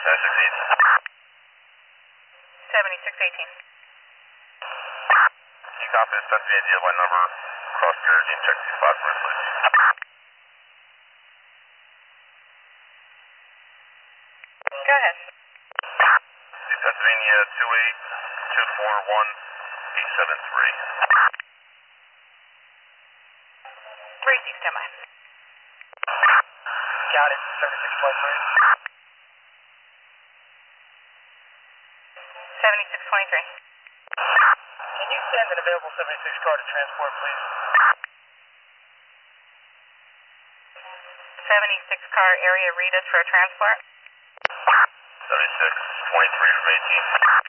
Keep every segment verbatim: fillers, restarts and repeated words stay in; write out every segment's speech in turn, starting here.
seventy-six eighteen. seventy-six eighteen. Can you copy this Pennsylvania deal by number across Jersey and check these spots for me, please? Go ahead. The Pennsylvania two eight two four one eight seven three. Racy, stand by. Got it, seventy-six twenty-three. seventy-six twenty-three. Can you send an available seventy-six car to transport, please? seventy-six car area read us for a transport. seventy-six twenty-three from eighteen.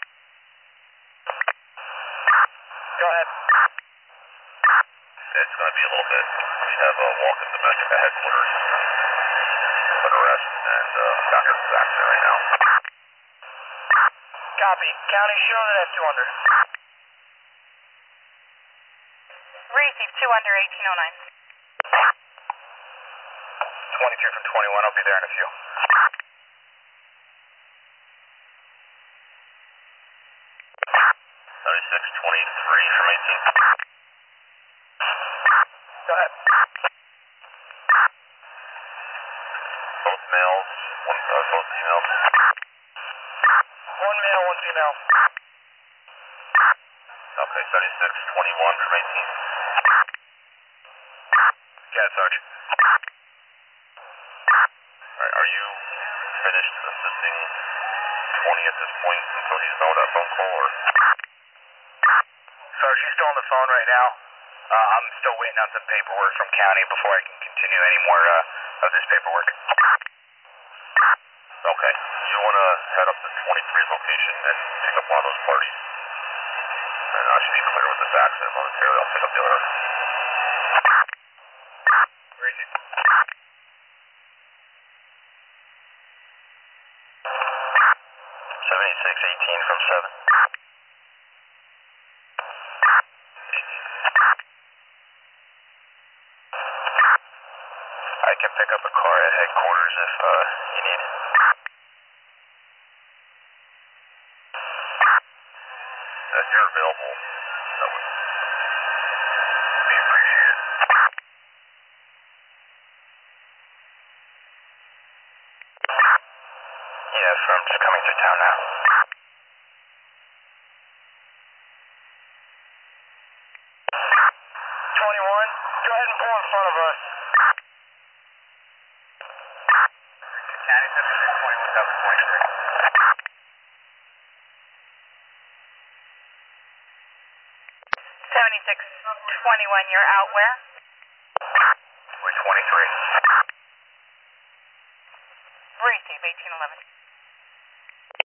Go ahead. It's going to be a little bit. We have a walk at the back of the headquarters. Put arrest and uh, Doctor Saxon right now. Copy. County, show that at two hundred. Racy, two under eighteen oh nine. twenty-two from twenty-one. I'll be there in a few. seventy-six twenty-three from eighteen. Go ahead. Both males, one, uh, both females. One male, one female. Okay, seventy-six twenty-one from eighteen. Yeah, Sarge. Alright, are you finished assisting twenty at this point until he's done with that phone call, or? Sarge, she's still on the phone right now. Uh, I'm still waiting on some paperwork from county before I can continue any more uh, of this paperwork. Okay, you want to head up to twenty-three's location and pick up one of those parties. And I should be clear with this accident momentarily. I'll pick up the other. Racy. seventy-six eighteen from seven. I can pick up a car at headquarters if uh, you need. If you're available, that would be appreciated. Yes, I'm just coming through town now. twenty-one, go ahead and pull in front of us. County seventy-six twenty-one, seven twenty-three. seventy-six twenty-one, you're out where? We're twenty-three. Racy, eighteen eleven.